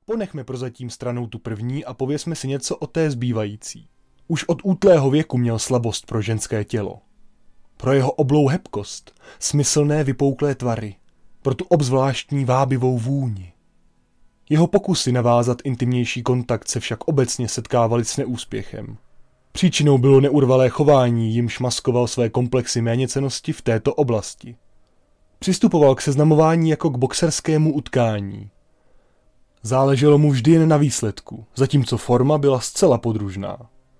Ponechme prozatím stranou tu první a pověsme si něco o té zbývající. Už od útlého věku měl slabost pro ženské tělo. Pro jeho oblou hebkost, smyslné vypouklé tvary, pro tu obzvláštní vábivou vůni. Jeho pokusy navázat intimnější kontakt se však obecně setkávaly s neúspěchem. Příčinou bylo neurvalé chování, jimž maskoval své komplexy méněcennosti v této oblasti. Přistupoval k seznamování jako k boxerskému utkání. Záleželo mu vždy jen na výsledku, zatímco forma byla zcela podružná.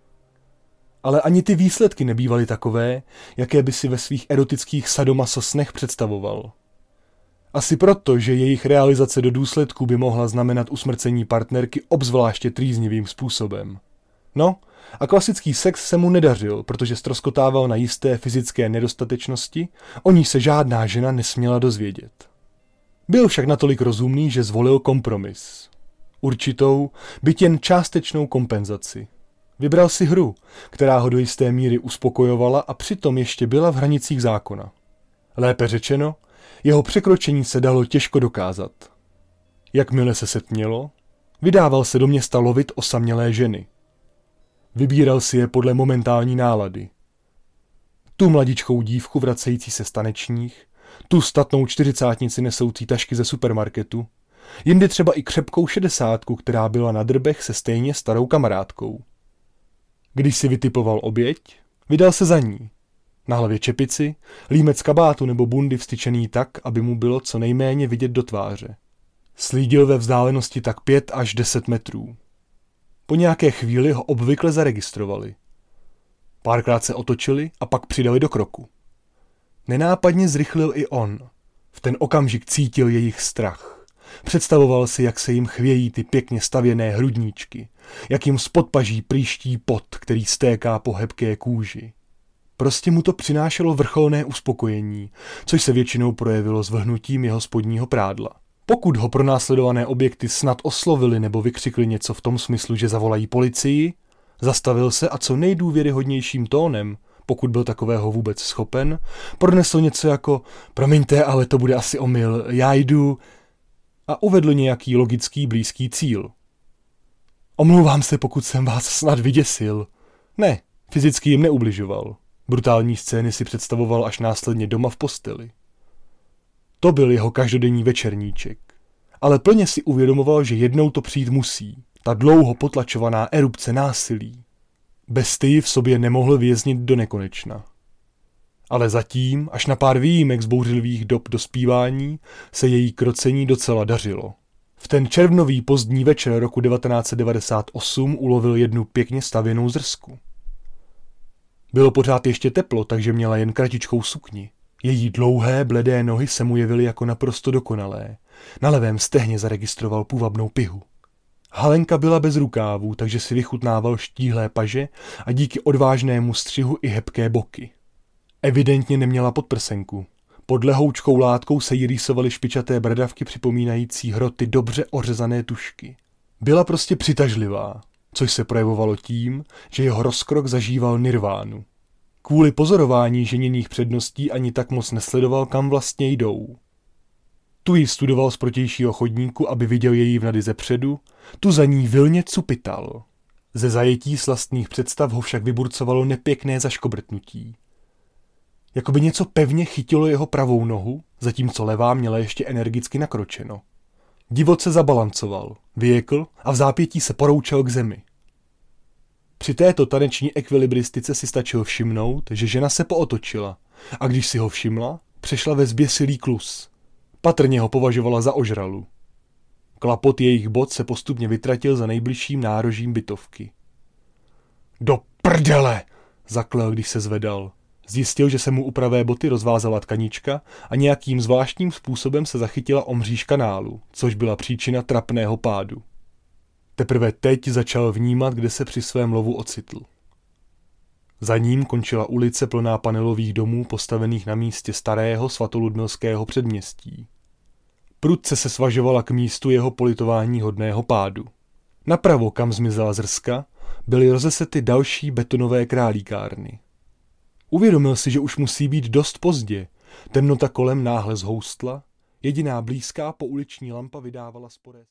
Ale ani ty výsledky nebývaly takové, jaké by si ve svých erotických sadomasosnech představoval. Asi proto, že jejich realizace do důsledku by mohla znamenat usmrcení partnerky obzvláště trýznivým způsobem. No, a klasický sex se mu nedařil, protože ztroskotával na jisté fyzické nedostatečnosti, o ní se žádná žena nesměla dozvědět. Byl však natolik rozumný, že zvolil kompromis. Určitou, byť jen částečnou kompenzaci. Vybral si hru, která ho do jisté míry uspokojovala a přitom ještě byla v hranicích zákona. Lépe řečeno, jeho překročení se dalo těžko dokázat. Jakmile se setmělo, vydával se do města lovit osamělé ženy. Vybíral si je podle momentální nálady. Tu mladičkou dívku vracející se z tanečních, tu statnou čtyřicátnici nesoucí tašky ze supermarketu, jindy třeba i křepkou šedesátku, která byla na drbech se stejně starou kamarádkou. Když si vytipoval oběť, vydal se za ní. Na hlavě čepici, límec kabátu nebo bundy vstyčený tak, aby mu bylo co nejméně vidět do tváře. Slídil ve vzdálenosti tak 5 až 10 metrů. Po nějaké chvíli ho obvykle zaregistrovali. Párkrát se otočili a pak přidali do kroku. Nenápadně zrychlil i on. V ten okamžik cítil jejich strach. Představoval si, jak se jim chvějí ty pěkně stavěné hrudníčky, jak jim spod paží prýští pot, který stéká po hebké kůži. Prostě mu to přinášelo vrcholné uspokojení, což se většinou projevilo zvlhnutím jeho spodního prádla. Pokud ho pronásledované objekty snad oslovili nebo vykřikli něco v tom smyslu, že zavolají policii, zastavil se a co nejdůvěryhodnějším tónem, pokud byl takového vůbec schopen, pronesl něco jako promiňte, ale to bude asi omyl, já jdu a uvedl nějaký logický blízký cíl. Omlouvám se, pokud jsem vás snad vyděsil. Ne, fyzicky jim neubližoval. Brutální scény si představoval až následně doma v posteli. To byl jeho každodenní večerníček. Ale plně si uvědomoval, že jednou to přijít musí. Ta dlouho potlačovaná erupce násilí. Bestii v sobě nemohl věznit do nekonečna. Ale zatím, až na pár výjimek z bouřlivých dob dospívání, se její krocení docela dařilo. V ten červnový pozdní večer roku 1998 ulovil jednu pěkně stavěnou zrsku. Bylo pořád ještě teplo, takže měla jen kratičkou sukni. Její dlouhé, bledé nohy se mu jevily jako naprosto dokonalé. Na levém stehně zaregistroval půvabnou pihu. Halenka byla bez rukávů, takže si vychutnával štíhlé paže a díky odvážnému střihu i hebké boky. Evidentně neměla podprsenku. Pod lehoučkou látkou se jí rýsovaly špičaté bradavky připomínající hroty dobře ořezané tušky. Byla prostě přitažlivá, což se projevovalo tím, že jeho rozkrok zažíval nirvánu. Kvůli pozorování ženěných předností ani tak moc nesledoval, kam vlastně jdou. Tu ji studoval z protějšího chodníku, aby viděl její vnady zepředu, tu za ní vilně cupital. Ze zajetí slastných představ ho však vyburcovalo nepěkné zaškobrtnutí. Jakoby něco pevně chytilo jeho pravou nohu, zatímco levá měla ještě energicky nakročeno. Divoce zabalancoval, vyjekl a v zápětí se poroučel k zemi. Při této taneční ekvilibristice si stačil všimnout, že žena se pootočila a když si ho všimla, přešla ve zběsilý klus. Patrně ho považovala za ožralu. Klapot jejich bot se postupně vytratil za nejbližším nárožím bytovky. Do prdele, zaklel, když se zvedal. Zjistil, že se mu u pravé boty rozvázala tkanička a nějakým zvláštním způsobem se zachytila o mříž kanálu, což byla příčina trapného pádu. Teprve teď začal vnímat, kde se při svém lovu ocitl. Za ním končila ulice plná panelových domů postavených na místě starého svatoludmilského předměstí. Prudce se svažovala k místu jeho politování hodného pádu. Napravo, kam zmizela zrska, byly rozesety další betonové králíkárny. Uvědomil si, že už musí být dost pozdě. Temnota kolem náhle zhoustla, jediná blízká pouliční lampa vydávala sporé